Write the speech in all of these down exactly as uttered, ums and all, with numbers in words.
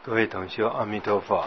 各位同修，阿弥陀佛。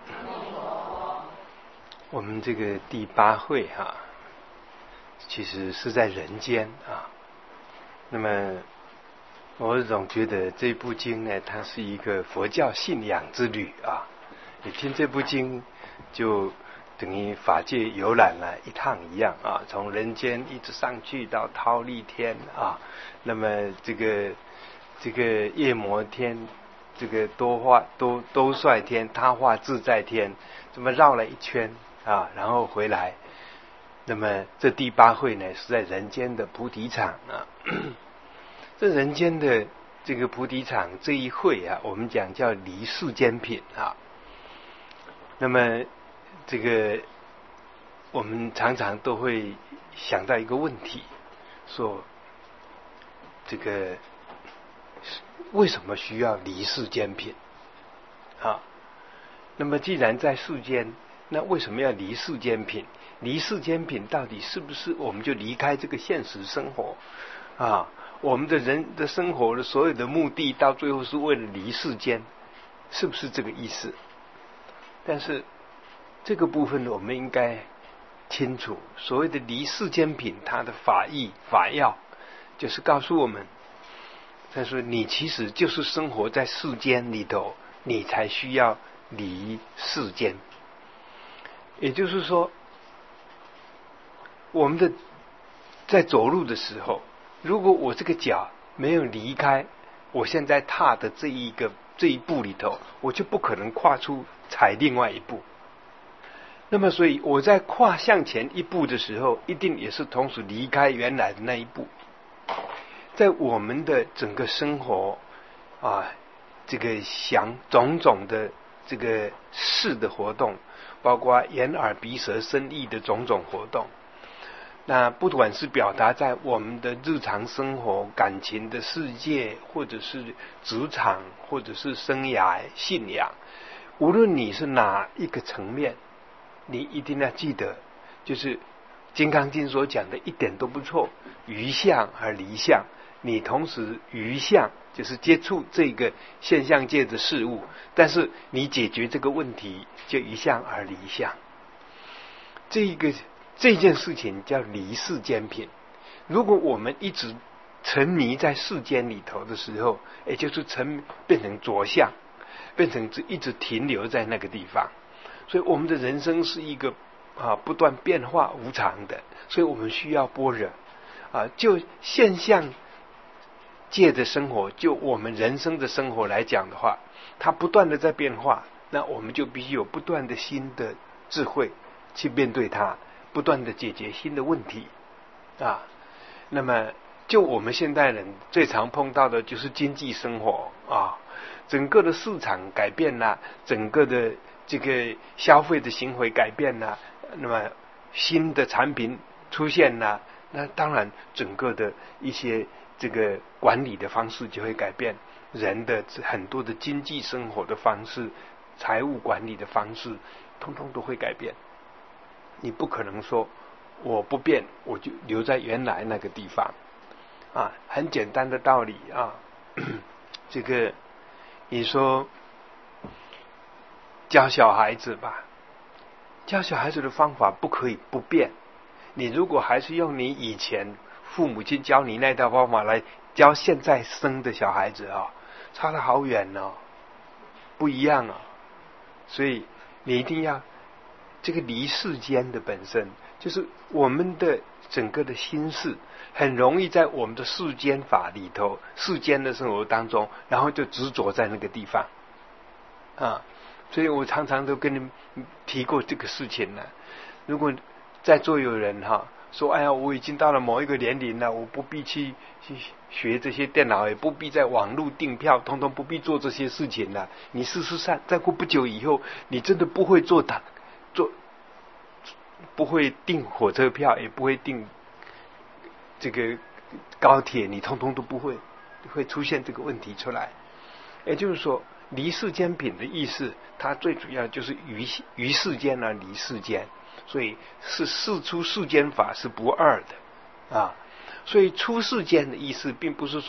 我们这个第八会哈、啊，其实是在人间啊。那么我总觉得这部经呢，它是一个佛教信仰之旅啊。你听这部经，就等于法界游览了一趟一样啊，从人间一直上去到忉利天啊。那么这个这个夜摩天。这个多化多多帅天，他化自在天，这么绕了一圈啊，然后回来。那么这第八会呢，是在人间的菩提场啊。这人间的这个菩提场这一会啊，我们讲叫离世间品啊。那么这个我们常常都会想到一个问题，说这个。为什么需要离世间品啊？那么既然在世间，那为什么要离世间品？离世间品到底是不是我们就离开这个现实生活啊？我们的人的生活的所有的目的，到最后是为了离世间，是不是这个意思？但是这个部分我们应该清楚，所谓的离世间品，它的法义法要，就是告诉我们。他说：“你其实就是生活在世间里头，你才需要离世间。也就是说，我们的在走路的时候，如果我这个脚没有离开我现在踏的这一个这一步里头，我就不可能跨出踩另外一步。那么，所以我在跨向前一步的时候，一定也是同时离开原来的那一步。”在我们的整个生活啊，这个想种种的这个事的活动，包括眼耳鼻舌身意的种种活动，那不管是表达在我们的日常生活、感情的世界，或者是职场，或者是生涯、信仰，无论你是哪一个层面，你一定要记得，就是《金刚经》所讲的一点都不错，于相而离相。你同时于相就是接触这个现象界的事物，但是你解决这个问题就于相而离相。这一个这件事情叫离世间品。如果我们一直沉迷在世间里头的时候，也就是沉变成着相，变成一直停留在那个地方。所以我们的人生是一个啊不断变化无常的，所以我们需要般若啊，就现象界的生活，就我们人生的生活来讲的话，它不断的在变化，那我们就必须有不断的新的智慧去面对它，不断的解决新的问题啊。那么就我们现代人最常碰到的就是经济生活啊，整个的市场改变了，整个的这个消费的行为改变了，那么新的产品出现了，那当然整个的一些这个管理的方式就会改变，人的很多的经济生活的方式、财务管理的方式，通通都会改变。你不可能说我不变，我就留在原来那个地方啊。很简单的道理啊，这个你说教小孩子吧，教小孩子的方法不可以不变。你如果还是用你以前父母亲教你那套方法来教现在生的小孩子啊，差得好远哦，不一样啊。所以你一定要这个离世间的本身，就是我们的整个的心事，很容易在我们的世间法里头、世间的生活当中，然后就执着在那个地方啊。所以我常常都跟你们提过这个事情了。如果在座有人哈说，哎呀，我已经到了某一个年龄了，我不必去去学这些电脑，也不必在网络订票，通通不必做这些事情了。你事实上，再过不久以后，你真的不会做的，做不会订火车票，也不会订这个高铁，你通通都不会，会出现这个问题出来。也就是说，离世间品的意思，它最主要就是于于世间而离世间。所以是事出世间法是不二的啊。所以出世间的意思并不是说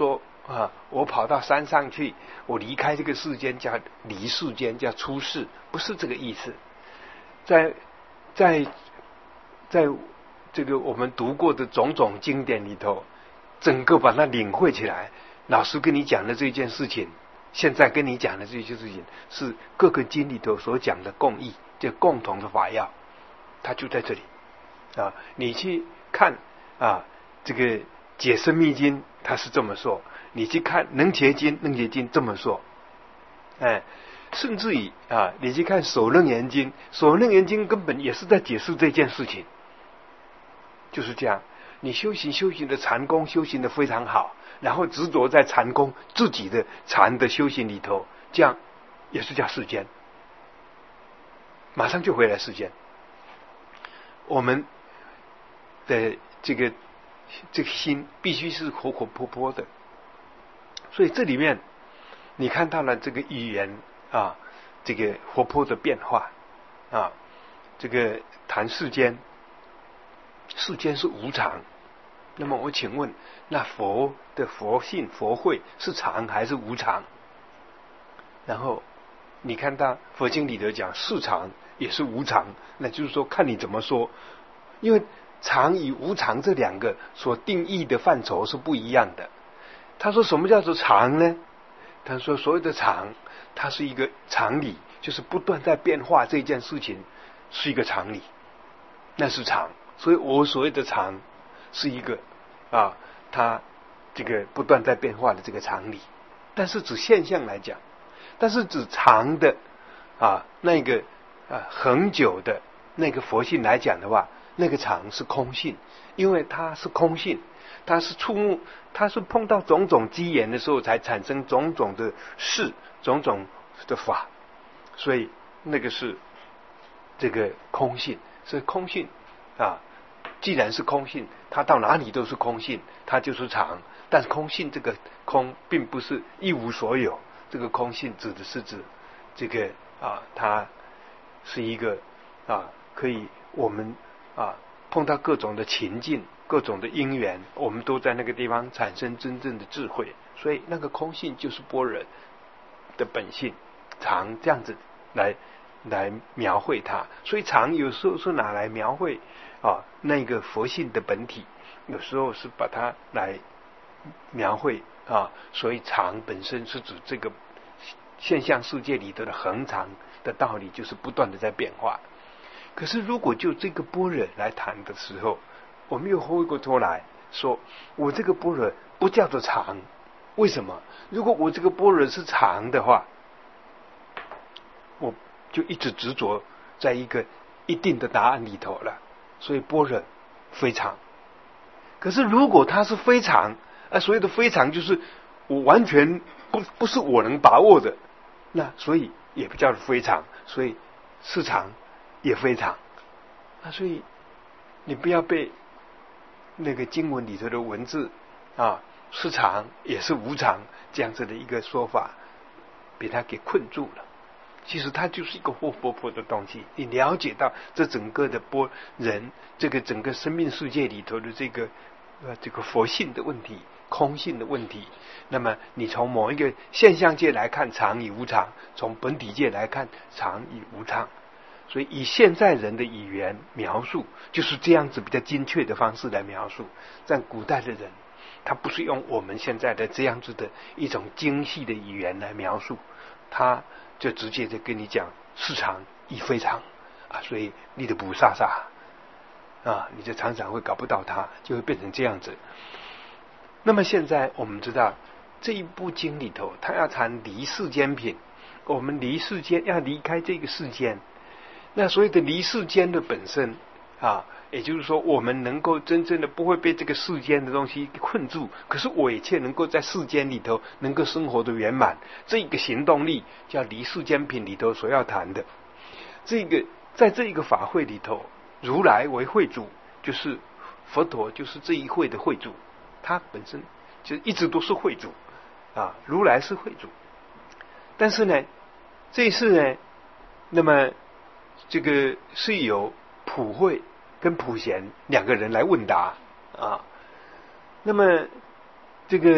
啊，我跑到山上去，我离开这个世间叫离世间，叫出世，不是这个意思。在在在这个我们读过的种种经典里头，整个把它领会起来。老师跟你讲的这件事情，现在跟你讲的这件事情，是各个经里头所讲的共义，就共同的法要，它就在这里啊。你去看啊，这个解深密经，它是这么说；你去看能结经，能结经这么说，哎，甚至于啊，你去看首楞严经，首楞严经根本也是在解释这件事情，就是这样。你修行修行的禅功修行的非常好，然后执着在禅功自己的禅的修行里头，这样也是叫世间，马上就回来世间。我们的这个这个心必须是活活泼泼的，所以这里面你看到了这个语言啊，这个活泼的变化啊，这个谈世间，世间是无常。那么我请问，那佛的佛性佛慧是常还是无常？然后你看到佛经里头讲是常也是无常，那就是说看你怎么说，因为常与无常这两个所定义的范畴是不一样的。他说什么叫做常呢？他说所有的常，它是一个常理，就是不断在变化这件事情是一个常理，那是常。所以我所谓的常是一个啊，它这个不断在变化的这个常理，但是指现象来讲，但是指常的啊那个啊恒久的那个佛性来讲的话，那个常是空性，因为它是空性，它是触目，它是碰到种种机缘的时候才产生种种的事，种种的法，所以那个是这个空性，所以空性啊。既然是空性，它到哪里都是空性，它就是常。但是空性这个空并不是一无所有，这个空性指的是指这个啊，它是一个啊，可以我们啊碰到各种的情境、各种的因缘，我们都在那个地方产生真正的智慧。所以那个空性就是般若的本性，常这样子来来描绘它。所以常有时候是拿来描绘啊，那个佛性的本体，有时候是把它来描绘啊，所以常本身是指这个现象世界里头的恒常的道理，就是不断的在变化。可是如果就这个般若来谈的时候，我们又回过头来说，我这个般若不叫做常，为什么？如果我这个般若是常的话，我就一直执着在一个一定的答案里头了。所以般若非常，可是如果它是非常，啊，所谓的非常就是我完全不不是我能把握的，那所以也不叫非常，所以是常也非常啊。所以你不要被那个经文里头的文字啊，是常也是无常这样子的一个说法，被它给困住了。其实它就是一个活泼泼的东西，你了解到这整个的波人，这个整个生命世界里头的这个呃这个佛性的问题、空性的问题，那么你从某一个现象界来看常与无常，从本体界来看常与无常，所以以现在人的语言描述就是这样子比较精确的方式来描述。但古代的人他不是用我们现在的这样子的一种精细的语言来描述，他就直接的跟你讲是常亦非常啊，所以你的不傻傻啊，你就常常会搞不到它，就会变成这样子。那么现在我们知道这一部经里头，他要谈离世间品，我们离世间要离开这个世间，那所谓的离世间的本身啊，也就是说我们能够真正的不会被这个世间的东西困住，可是我也却能够在世间里头能够生活的圆满，这一个行动力叫离世间品里头所要谈的。这个在这一个法会里头，如来为会主，就是佛陀就是这一会的会主，他本身就一直都是会主啊，如来是会主。但是呢这一次呢，那么这个是由普慧跟普贤两个人来问答啊。那么这个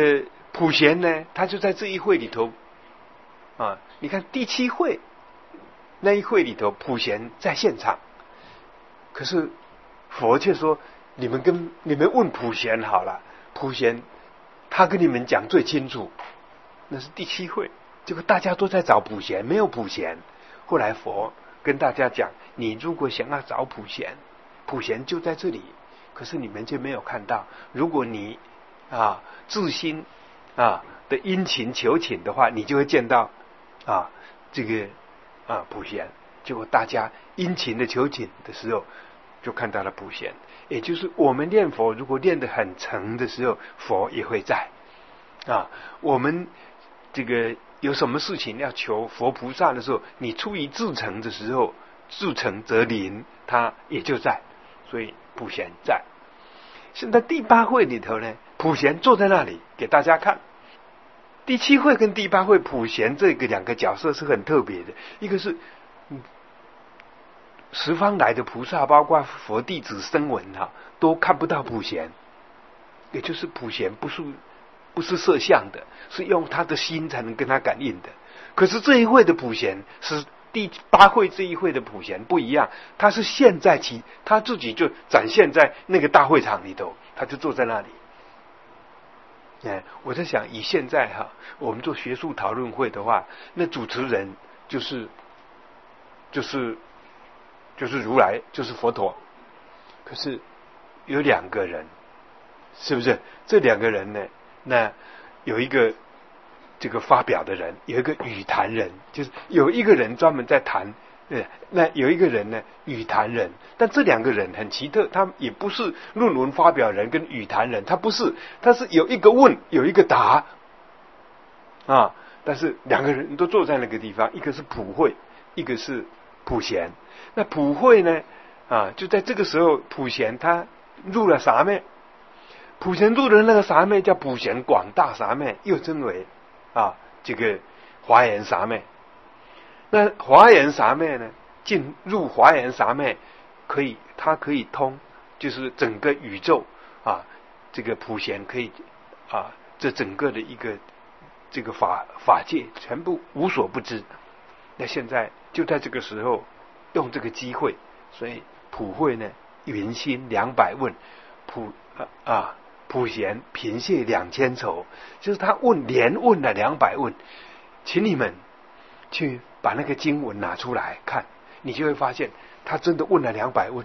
普贤呢，他就在这一会里头啊。你看第七会那一会里头，普贤在现场，可是佛却说：你们跟你们问普贤好了，普贤他跟你们讲最清楚。那是第七会，结果大家都在找普贤，没有普贤。后来佛跟大家讲：你如果想要找普贤，普贤就在这里，可是你们就没有看到。如果你啊自心啊的殷勤求请的话，你就会见到啊这个啊普贤。结果大家殷勤的求请的时候，就看到了普贤。也就是我们念佛，如果念得很诚的时候，佛也会在啊。我们这个有什么事情要求佛菩萨的时候，你出于至诚的时候，至诚则灵，他也就在。所以普贤在。现在第八会里头呢，普贤坐在那里给大家看。第七会跟第八会，普贤这个两个角色是很特别的。一个是嗯十方来的菩萨，包括佛弟子声闻哈，都看不到普贤，也就是普贤不是不是摄像的，是用他的心才能跟他感应的。可是这一会的普贤是第八会这一会的普贤不一样，他是现在起他自己就展现在那个大会场里头，他就坐在那里。哎，我在想，以现在哈，我们做学术讨论会的话，那主持人就是就是就是如来，就是佛陀。可是有两个人，是不是？这两个人呢？那有一个这个发表的人，有一个语坛人，就是有一个人专门在谈，呃，那有一个人呢，语坛人。但这两个人很奇特，他也不是论文发表人跟语坛人，他不是，他是有一个问，有一个答啊。但是两个人都坐在那个地方，一个是普慧，一个是普贤。那普慧呢，啊，就在这个时候，普贤他入了啥妹？普贤入的那个啥妹叫普贤广大啥妹，又称为啊这个华严啥妹。那华严啥妹呢？进入华严啥妹，可以，它可以通，就是整个宇宙啊，这个普贤可以啊，这整个的一个这个法法界全部无所不知。那现在就在这个时候用这个机会，所以普慧呢，云心两百问，普啊啊普贤平谢两千愁，就是他问连问了两百问，请你们去把那个经文拿出来看，你就会发现他真的问了两百问，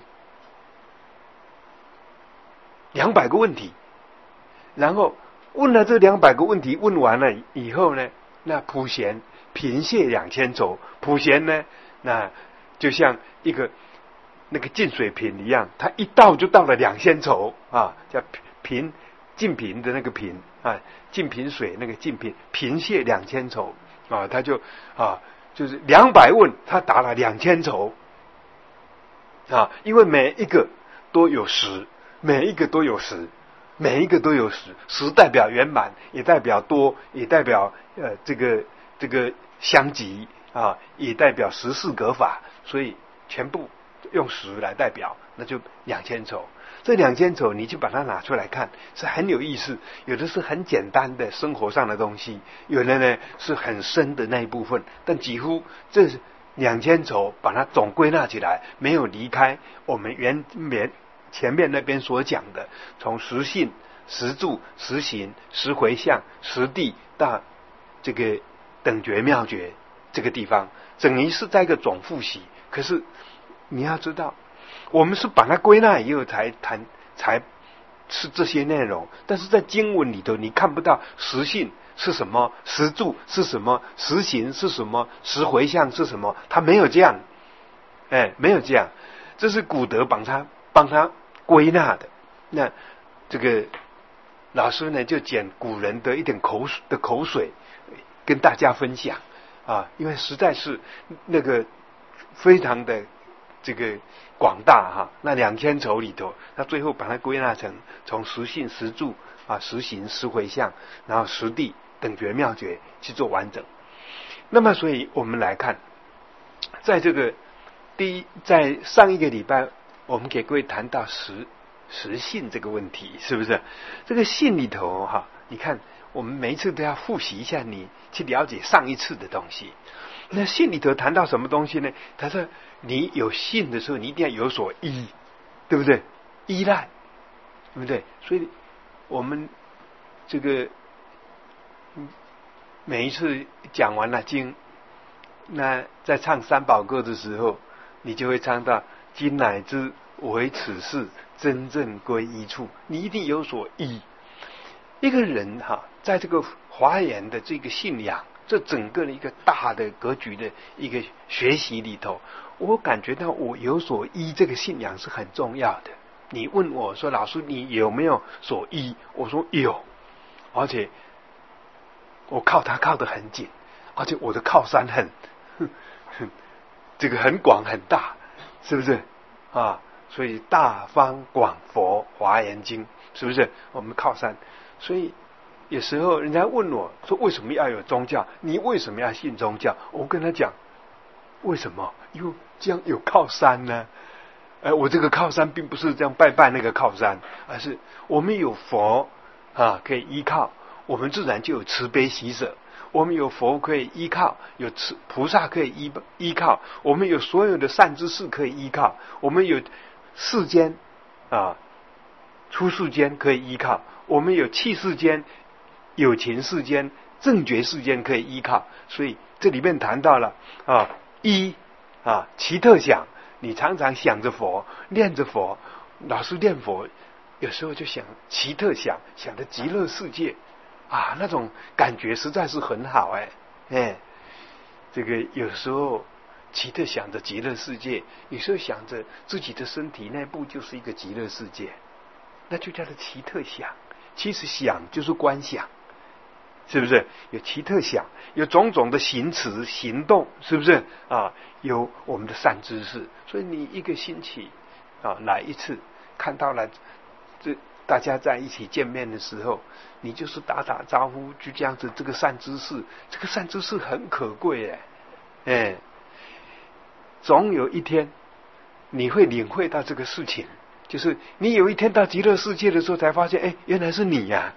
两百个问题，然后问了这两百个问题，问完了以后呢，那普贤平谢两千愁，普贤呢，那就像一个那个净水瓶一样，他一倒就倒了两千愁啊，叫平净瓶的那个瓶啊，净瓶水那个净瓶，平谢两千愁啊，他就啊就是两百问，他答了两千愁啊，因为每一个都有十，每一个都有十，每一个都有十，十代表圆满，也代表多，也代表呃这个这个相即啊，也代表十四格法，所以全部用十来代表，那就两千愁。这两千愁你就把它拿出来看，是很有意思。有的是很简单的生活上的东西，有的呢是很深的那一部分。但几乎这两千愁把它总归纳起来，没有离开我们原面前面那边所讲的，从实性、实住、实行、实回向、实地到这个等觉妙觉这个地方，等于是在一个总复习。可是你要知道，我们是把它归纳以后才谈，才是这些内容。但是在经文里头，你看不到实性是什么，实住是什么，实行是什么，实回向是什么，它没有这样，哎，没有这样。这是古德帮他帮他归纳的。那这个老师呢，就捡古人的一点口水的口水跟大家分享啊，因为实在是那个非常的这个广大哈，那两千愁里头，他最后把它归纳成从实性、实住啊、实行、实回向，然后实地、等觉、妙觉去做完整。那么，所以我们来看，在这个第一，在上一个礼拜，我们给各位谈到实实性这个问题，是不是？这个性里头哈，你看我们每一次都要复习一下你，去了解上一次的东西。那信里头谈到什么东西呢？他说你有信的时候，你一定要有所依，对不对？依赖，对不对？所以我们这个每一次讲完了经，那在唱三宝歌的时候，你就会唱到今乃知唯此事，真正归一处。你一定有所依。一个人哈，在这个华严的这个信仰，这整个的一个大的格局的一个学习里头，我感觉到我有所依，这个信仰是很重要的。你问我说，老师你有没有所依？我说有，而且我靠他靠得很紧，而且我的靠山很这个很广很大，是不是啊？所以大方广佛华严经，是不是我们靠山？所以有时候人家问我说为什么要有宗教，你为什么要信宗教？我跟他讲为什么？因为这样有靠山呢。呃，我这个靠山并不是这样拜拜那个靠山，而是我们有佛啊可以依靠，我们自然就有慈悲喜舍。我们有佛可以依靠，有慈菩萨可以依依靠，我们有所有的善知识可以依靠，我们有世间啊出世间可以依靠，我们有气世间、有情世间、正觉世间可以依靠。所以这里面谈到了啊依啊其特想，你常常想着佛，念着佛，老师念佛，有时候就想其特想，想着极乐世界啊，那种感觉实在是很好哎哎，这个有时候其特想着极乐世界，有时候想着自己的身体内部就是一个极乐世界，那就叫做其特想。其实想就是观想，是不是？有其特想，有种种的行持行动，是不是啊？有我们的善知识，所以你一个星期啊来一次，看到了这大家在一起见面的时候，你就是打打招呼，就这样子。这个善知识，这个善知识很可贵哎，哎，总有一天你会领会到这个事情，就是你有一天到极乐世界的时候，才发现，哎，原来是你呀、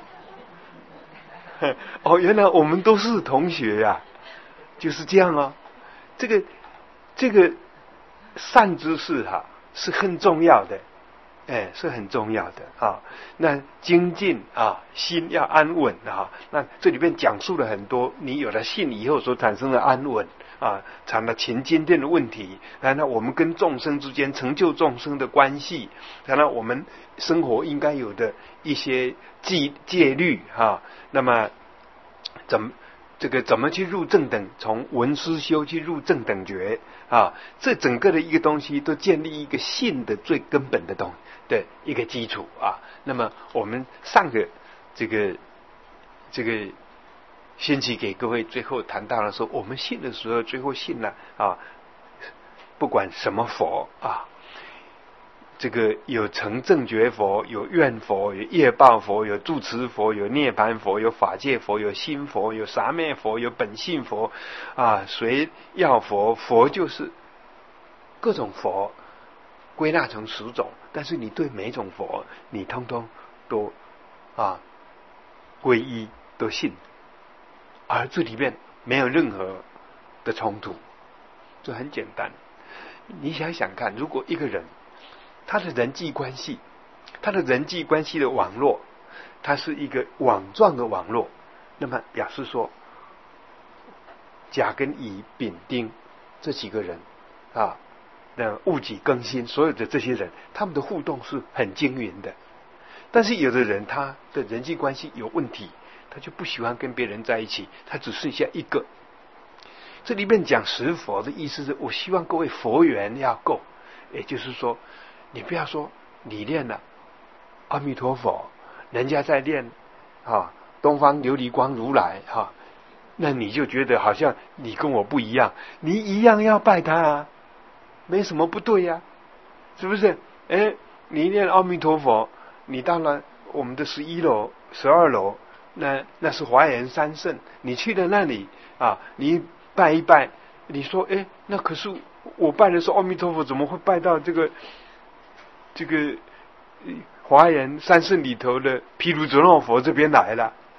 啊！哦，原来我们都是同学呀、啊，就是这样哦。这个这个善知识哈、啊、是很重要的。哎，是很重要的啊。那精进啊，心要安稳啊。那这里面讲述了很多，你有了信以后所产生的安稳啊，谈了勤精进的问题，谈了我们跟众生之间成就众生的关系，谈了我们生活应该有的一些戒戒律啊。那么怎么这个怎么去入正等，从闻思修去入正等觉啊，这整个的一个东西都建立一个信的最根本的东西的一个基础啊。那么我们上个这个这个星期给各位最后谈到了说，我们信的时候，最后信了啊，不管什么佛啊，这个有成正觉佛，有愿佛，有业报佛，有住持佛，有涅盘佛，有法界佛，有心佛，有三昧佛，有本性佛啊，随要佛，佛就是各种佛归纳成十种，但是你对每种佛你通通都啊皈依，都信，而这里面没有任何的冲突，这很简单。你想想看，如果一个人他的人际关系，他的人际关系的网络，它是一个网状的网络，那么表示说甲跟乙丙丁这几个人啊，那戊己庚辛所有的这些人，他们的互动是很均匀的。但是有的人他的人际关系有问题，他就不喜欢跟别人在一起，他只剩下一个。这里面讲十佛的意思是，我希望各位佛缘要够，也就是说你不要说你念了阿弥陀佛，人家在念啊东方琉璃光如来哈、啊，那你就觉得好像你跟我不一样，你一样要拜他啊，没什么不对呀、啊，是不是？哎，你念阿弥陀佛，你到了我们的十一楼、十二楼，那那是华严三圣，你去了那里啊，你拜一拜，你说哎，那可是我拜的是阿弥陀佛，怎么会拜到这个这个华严三圣里头的毗卢遮那佛这边来了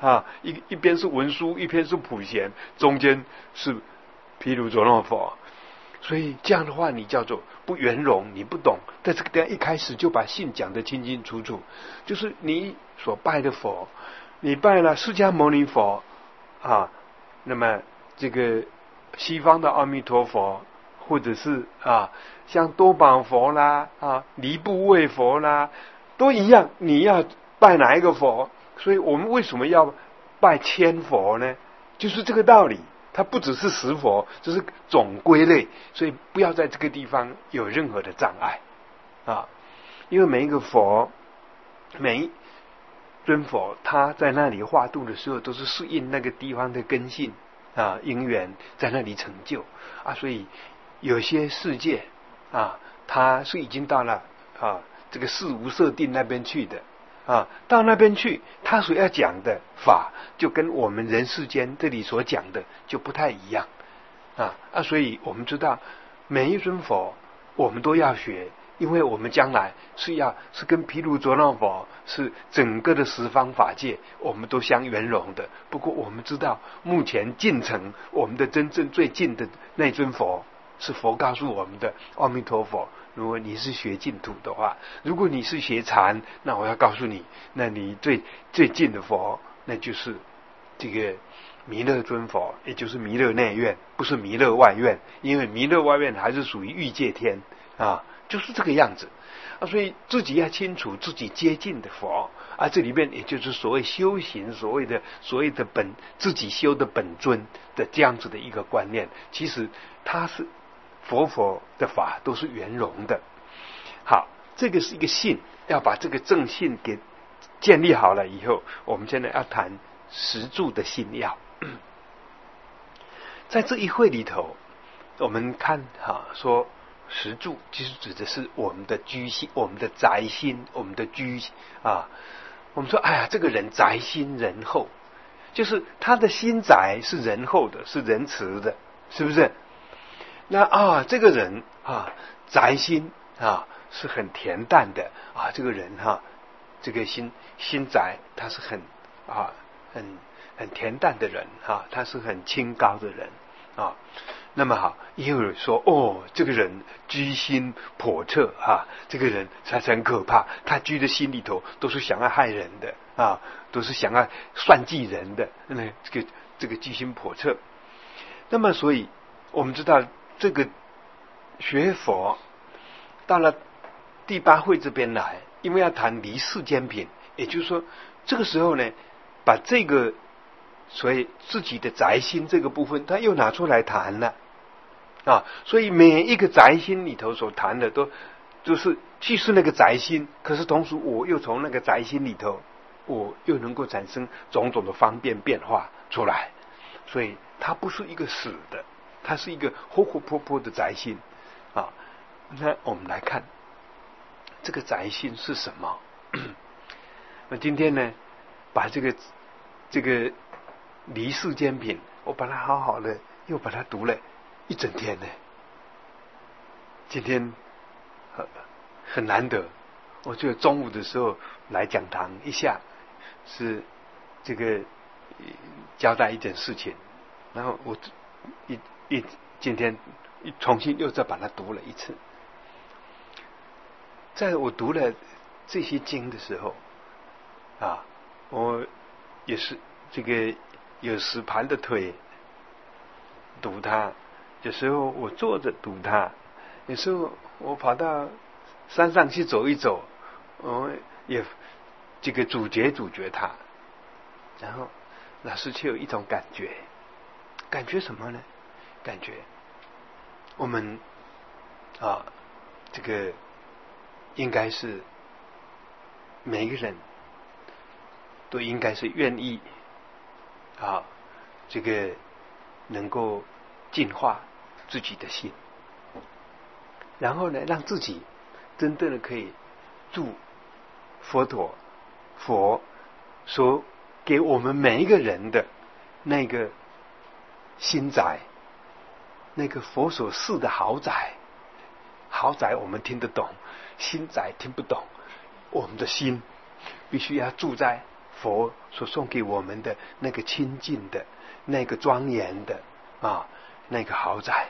啊，一一边是文殊，一边是普贤，中间是毗卢遮那佛。所以这样的话，你叫做不圆融，你不懂。在这个地方一开始就把性讲得清清楚楚，就是你所拜的佛，你拜了释迦牟尼佛啊，那么这个西方的阿弥陀佛，或者是啊像多宝佛啦啊离怖畏佛啦，都一样，你要拜哪一个佛？所以我们为什么要拜千佛呢？就是这个道理。它不只是十佛，这是总归类，所以不要在这个地方有任何的障碍啊！因为每一个佛，每一尊佛，他在那里化度的时候，都是适应那个地方的根性啊因缘，在那里成就啊。所以有些世界啊，它是已经到了啊这个事无设定那边去的。啊，到那边去，他所要讲的法，就跟我们人世间这里所讲的就不太一样啊啊！所以我们知道，每一尊佛我们都要学，因为我们将来是要是跟毗卢遮那佛是整个的十方法界，我们都相圆融的。不过我们知道，目前进程我们的真正最近的那尊佛，是佛告诉我们的阿弥陀佛。如果你是学净土的话，如果你是学禅，那我要告诉你，那你最最近的佛，那就是这个弥勒尊佛，也就是弥勒内院，不是弥勒外院，因为弥勒外院还是属于欲界天啊，就是这个样子啊。所以自己要清楚自己接近的佛啊，这里面也就是所谓修行，所谓的所谓的本自己修的本尊的这样子的一个观念，其实它是。佛佛的法都是圆融的。好，这个是一个信，要把这个正信给建立好了以后，我们现在要谈实住的信要。在这一会里头，我们看哈、啊、说实住其实指的是我们的居心，我们的宅心，我们的居啊。我们说，哎呀，这个人宅心仁厚，就是他的心宅是仁厚的，是仁慈的，是不是？那啊，这个人啊，宅心啊是很恬淡的啊。这个人哈、啊，这个心心宅，他是很啊很很恬淡的人啊，他是很清高的人啊。那么好，也有人说哦，这个人居心叵测啊，这个人他很可怕，他居的心里头都是想要害人的啊，都是想要算计人的。那这个这个居心叵测。那么所以我们知道。这个学佛到了第八会这边来，因为要谈离世间品，也就是说，这个时候呢，把这个所以自己的宅心这个部分，他又拿出来谈了啊。所以每一个宅心里头所谈的，都就是既是那个宅心，可是同时我又从那个宅心里头，我又能够产生种种的方便变化出来，所以它不是一个死的。它是一个活活泼泼的宅心啊。那我们来看这个宅心是什么？那今天呢，把这个这个离世间品，我把它好好的又把它读了一整天呢。今天很很难得，我就中午的时候来讲堂一下，是这个交代一件事情，然后我一。一今天一重新又再把它读了一次。在我读了这些经的时候啊，我也是这个有时盘的腿读它，有时候我坐着读它，有时候我跑到山上去走一走，我也这个咀嚼咀嚼它，然后老师却有一种感觉，感觉什么呢？感觉我们啊，这个应该是每一个人都应该是愿意啊，这个能够净化自己的心，然后呢，让自己真正的可以助佛陀佛所给我们每一个人的那个心宅。那个佛所示的豪宅，豪宅我们听得懂，心宅听不懂。我们的心必须要住在佛所送给我们的那个清净的、那个庄严的啊，那个豪宅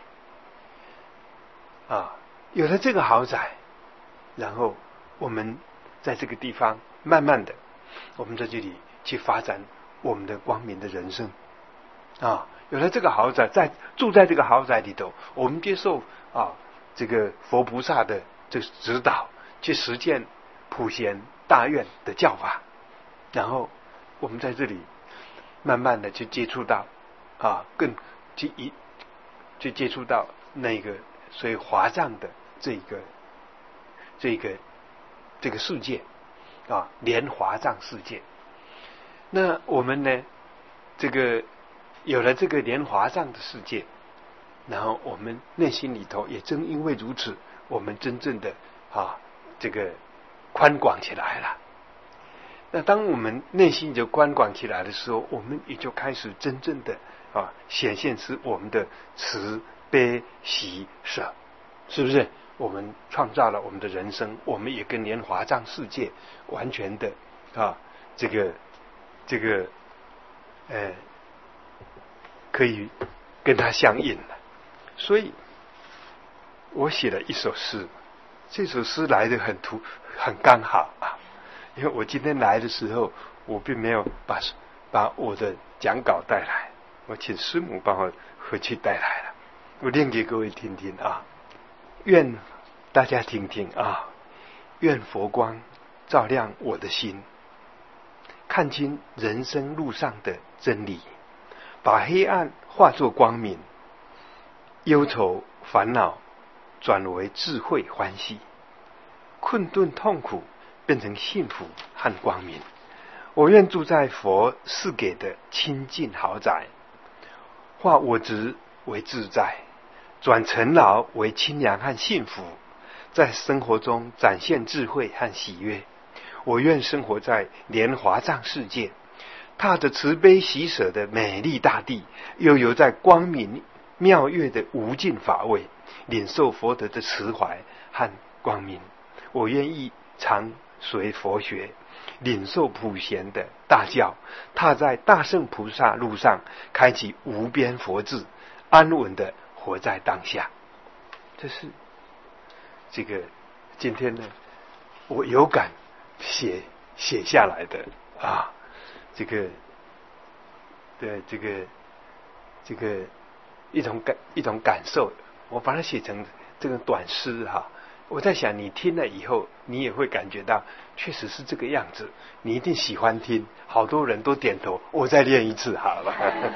啊，有了这个豪宅，然后我们在这个地方慢慢的，我们在这里去发展我们的光明的人生啊。有了这个豪宅，在住在这个豪宅里头，我们接受啊这个佛菩萨的这个指导，去实践普贤大愿的教法，然后我们在这里慢慢的去接触到啊，更去一去接触到那个所以华藏的这个这个这个世界啊，莲华藏世界。那我们呢，这个有了这个莲华藏的世界，然后我们内心里头也正因为如此，我们真正的啊这个宽广起来了。那当我们内心就宽广起来的时候，我们也就开始真正的啊显现出我们的慈悲喜舍，是不是？我们创造了我们的人生，我们也跟莲华藏世界完全的啊这个这个呃可以跟它相应了。所以我写了一首诗，这首诗来的很突很刚好啊，因为我今天来的时候，我并没有把把我的讲稿带来，我请师母帮我回去带来了，我念给各位听听啊。愿大家听听啊，愿佛光照亮我的心，看清人生路上的真理，把黑暗化作光明，忧愁烦恼转为智慧欢喜，困顿痛苦变成幸福和光明。我愿住在佛赐给的清净豪宅，化我执为自在，转尘劳为清凉和幸福，在生活中展现智慧和喜悦。我愿生活在莲华藏世界，踏着慈悲喜舍的美丽大地，悠游在光明妙乐的无尽法味，领受佛德的慈怀和光明。我愿意常随佛学，领受普贤的大教，踏在大圣菩萨路上，开启无边佛智，安稳的活在当下。这是这个今天呢，我有感写写下来的啊，这个的这个这个一种感一种感受，我把它写成这个短诗哈、啊。我在想，你听了以后，你也会感觉到，确实是这个样子。你一定喜欢听，好多人都点头。我再练一次好了。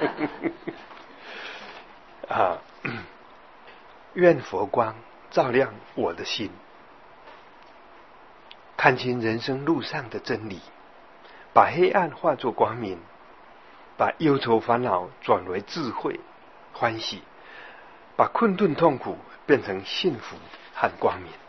啊，愿佛光照亮我的心，看清人生路上的真理，把黑暗化作光明，把忧愁烦恼转为智慧欢喜，把困顿痛苦变成幸福和光明。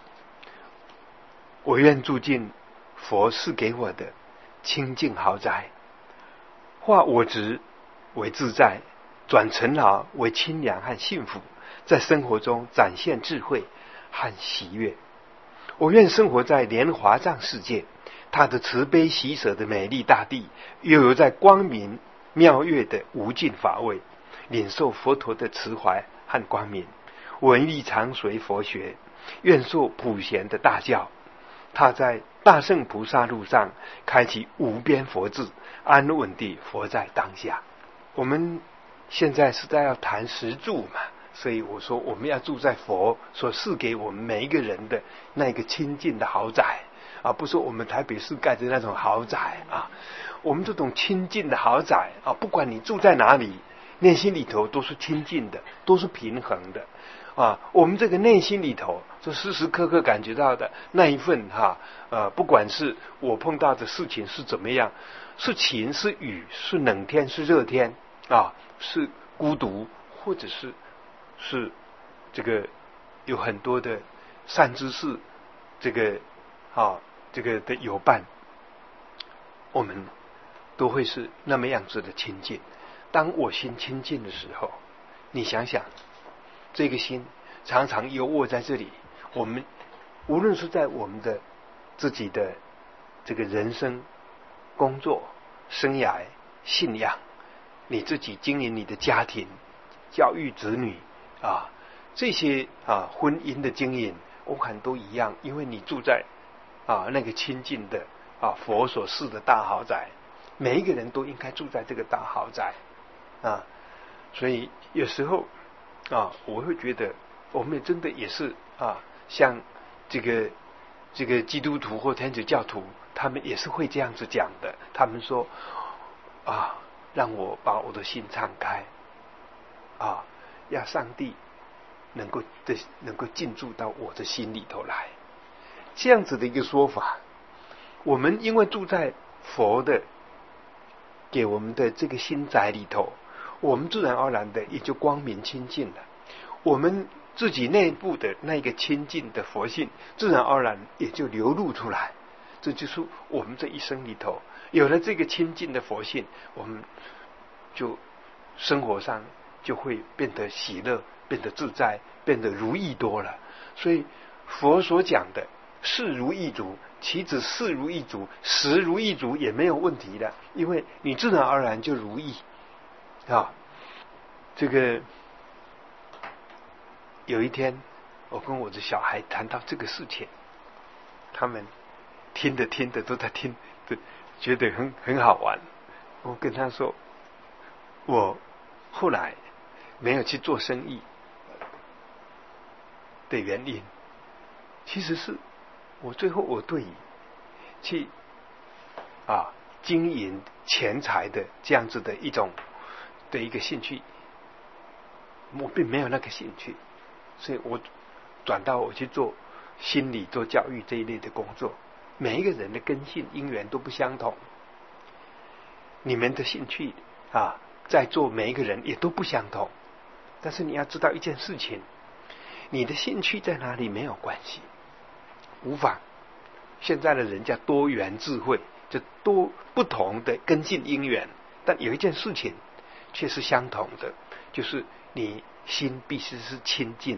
我愿住进佛赐给我的清净豪宅，化我执为自在，转尘劳为清凉和幸福，在生活中展现智慧和喜悦。我愿生活在莲华藏世界，它的慈悲喜舍的美丽大地，悠游在光明妙乐的无尽法味，领受佛陀的慈怀和光明。我愿意常随佛学，愿受普贤的大教，踏在大圣菩萨路上，开启无边佛智，安稳地活在当下。我们现在是在要谈实住嘛，所以我说我们要住在佛所赐给我们每一个人的那个清净的豪宅啊，不是我们台北市盖的那种豪宅啊，我们这种清净的豪宅啊，不管你住在哪里，内心里头都是清净的，都是平衡的啊。我们这个内心里头就时时刻刻感觉到的那一份哈呃，不管是我碰到的事情是怎么样，是晴是雨，是冷天是热天啊，是孤独或者是是这个有很多的善知识，这个啊这个的友伴，我们都会是那么样子的亲近。当我心亲近的时候，你想想，这个心常常游卧在这里，我们无论是在我们的自己的这个人生工作、生涯、信仰，你自己经营你的家庭、教育子女啊，这些啊婚姻的经营，我看都一样，因为你住在啊那个亲近的啊佛所赐的大豪宅，每一个人都应该住在这个大豪宅啊，所以有时候啊，我会觉得我们真的也是啊，像这个这个基督徒或天主教徒，他们也是会这样子讲的。他们说啊，让我把我的心敞开啊，让上帝能够的能够进驻到我的心里头来。这样子的一个说法，我们因为住在佛的给我们的这个心宅里头，我们自然而然的也就光明清净了。我们自己内部的那个清净的佛性，自然而然也就流露出来。这就是我们这一生里头有了这个清净的佛性，我们就生活上就会变得喜乐，变得自在，变得如意多了。所以佛所讲的事如意足，岂止事如意足，时如意足也没有问题的，因为你自然而然就如意啊。这个有一天我跟我的小孩谈到这个事情，他们听着听着都在听，觉得很很好玩。我跟他说，我后来没有去做生意的原因，其实是我最后我对去啊经营钱财的这样子的一种的一个兴趣，我并没有那个兴趣，所以我转到我去做心理、做教育这一类的工作。每一个人的根性因缘都不相同，你们的兴趣啊，在座每一个人也都不相同。但是你要知道一件事情，你的兴趣在哪里没有关系，无妨。现在的人叫多元智慧，就多不同的根性因缘，但有一件事情却是相同的，就是你心必须是清净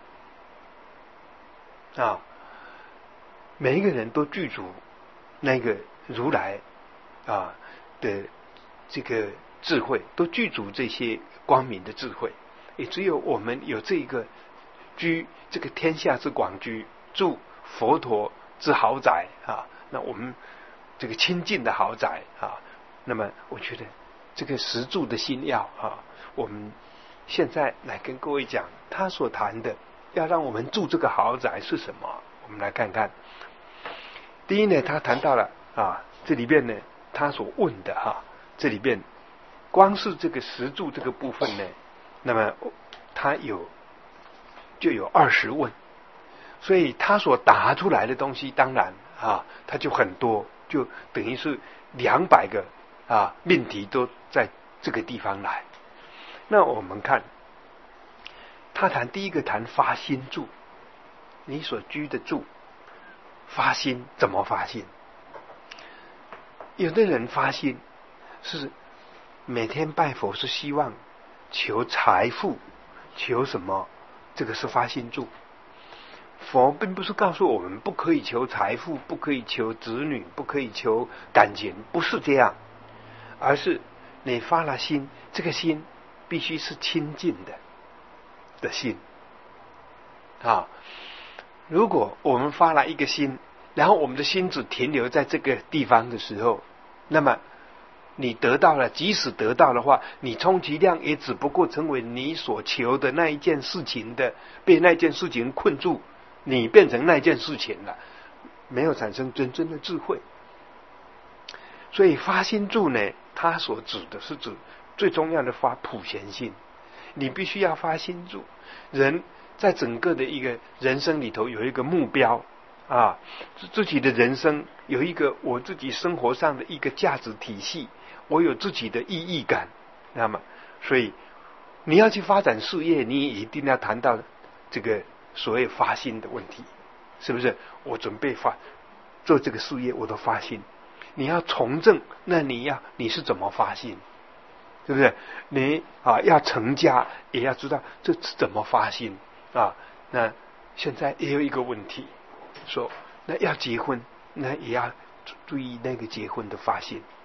的啊。每一个人都具足那个如来啊的这个智慧，都具足这些光明的智慧。也只有我们有这个居这个天下之广居，住佛陀之豪宅啊，那我们这个清净的豪宅啊，那么我觉得这个十住的心要啊，我们现在来跟各位讲，他所谈的要让我们住这个豪宅是什么？我们来看看。第一呢，他谈到了啊，这里边呢，他所问的哈、啊，这里边光是这个十住这个部分呢，那么他有就有二十问，所以他所答出来的东西，当然啊，他就很多，就等于是两百个啊命题都在这个地方来。那我们看，他谈第一个谈发心住，你所居的住。发心怎么发心？有的人发心是每天拜佛，是希望求财富，求什么？这个是发心住。佛并不是告诉我们不可以求财富，不可以求子女，不可以求感情，不是这样，而是你发了心，这个心必须是清净的的心啊。如果我们发了一个心，然后我们的心只停留在这个地方的时候，那么你得到了，即使得到的话，你充其量也只不过成为你所求的那一件事情的，被那件事情困住，你变成那件事情了，没有产生真正的智慧。所以发心住呢，它所指的是指最重要的发普贤心，你必须要发心住。人在整个的一个人生里头有一个目标啊，自己的人生有一个我自己生活上的一个价值体系，我有自己的意义感。那么，所以你要去发展事业，你也一定要谈到这个所谓发心的问题，是不是？我准备发做这个事业，我都发心。你要从政，那你要你是怎么发心？是不是？你啊要成家，也要知道这是怎么发心。啊，那现在也有一个问题，说那要结婚，那也要注意那个结婚的发心。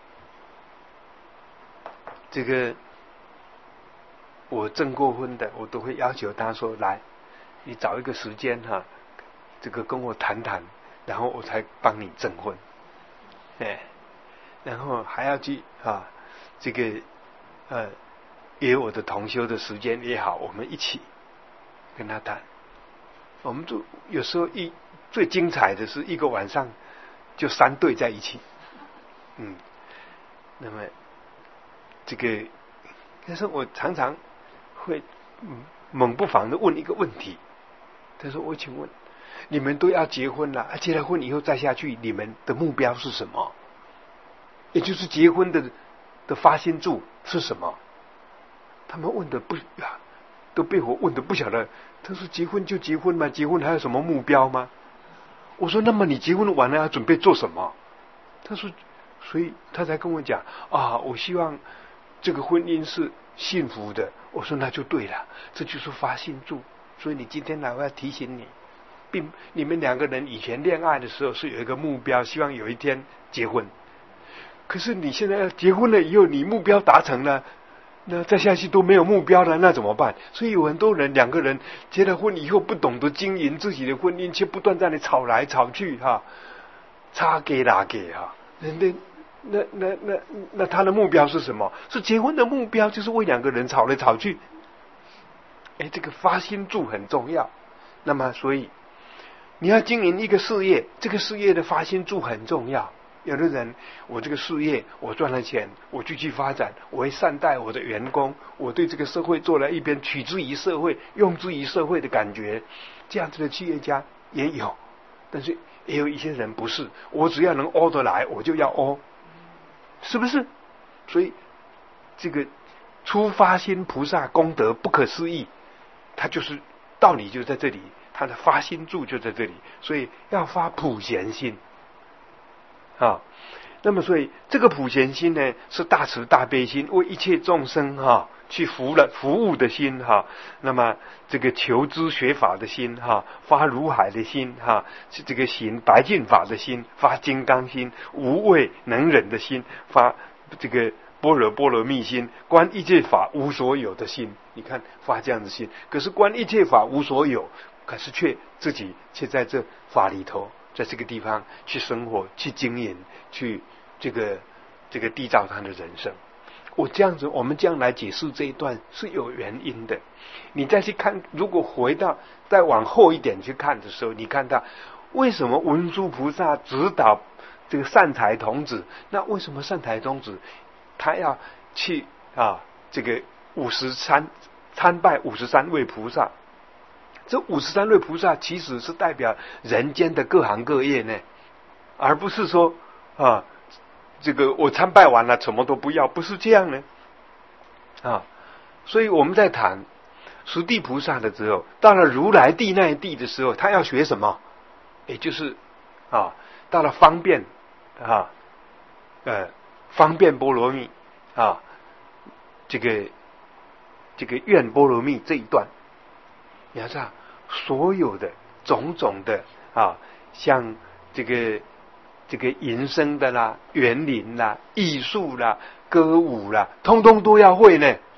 这个我证过婚的，我都会要求他说：“来，你找一个时间哈，这个跟我谈谈，然后我才帮你证婚。”哎，然后还要去啊，这个呃，约我的同修的时间也好，我们一起跟他谈。我们就有时候一最精彩的是一个晚上就三对在一起，嗯，那么这个，但是我常常会猛不防的问一个问题，他说：“我请问，你们都要结婚了，啊，结了婚以后再下去，你们的目标是什么？也就是结婚的的发心柱是什么？”他们问的不啊，都被我问的不晓得。他说：“结婚就结婚嘛，结婚还有什么目标吗？”我说：“那么你结婚完了要准备做什么？”他说：“所以他才跟我讲啊，我希望这个婚姻是幸福的。”我说：“那就对了，这就是发心柱。所以你今天来，我要提醒你，并你们两个人以前恋爱的时候是有一个目标，希望有一天结婚。可是你现在要结婚了以后，你目标达成了。”那再下去都没有目标了，那怎么办？所以有很多人两个人结了婚以后不懂得经营自己的婚姻，却不断在那里吵来吵去哈，差给哪给哈？那那那那那他的目标是什么？是结婚的目标就是为两个人吵来吵去。哎，这个发心柱很重要。那么所以你要经营一个事业，这个事业的发心柱很重要。有的人，我这个事业我赚了钱，我继续发展，我会善待我的员工，我对这个社会做了一边取之于社会，用之于社会的感觉，这样子的企业家也有，但是也有一些人不是，我只要能凹得来，我就要凹，是不是？所以这个出发心菩萨功德不可思议，他就是道理就在这里，他的发心柱就在这里，所以要发普贤心。啊，那么所以这个普贤心呢，是大慈大悲心，为一切众生哈、啊、去服了服务的心哈、啊。那么这个求知学法的心哈、啊，发如海的心哈、啊，这个行白净法的心，发金刚心，无畏能忍的心，发这个般若波罗蜜心，观一切法无所有的心。你看发这样的心，可是观一切法无所有，可是却自己却在这法里头。在这个地方去生活，去经营，去这个这个缔造他的人生。我这样子，我们这样来解释这一段是有原因的。你再去看，如果回到再往后一点去看的时候，你看到为什么文殊菩萨指导这个善财童子？那为什么善财童子他要去啊这个五十三参拜五十三位菩萨？这五十三位菩萨其实是代表人间的各行各业呢，而不是说啊，这个我参拜完了什么都不要，不是这样呢啊。所以我们在谈十地菩萨的时候，到了如来地那一地的时候，他要学什么？也就是啊，到了方便啊，呃，方便波罗蜜啊，这个这个愿波罗蜜这一段。你要知道，所有的种种的啊，像这个这个淫声的啦、园林啦、艺术啦、歌舞啦，通通都要会呢。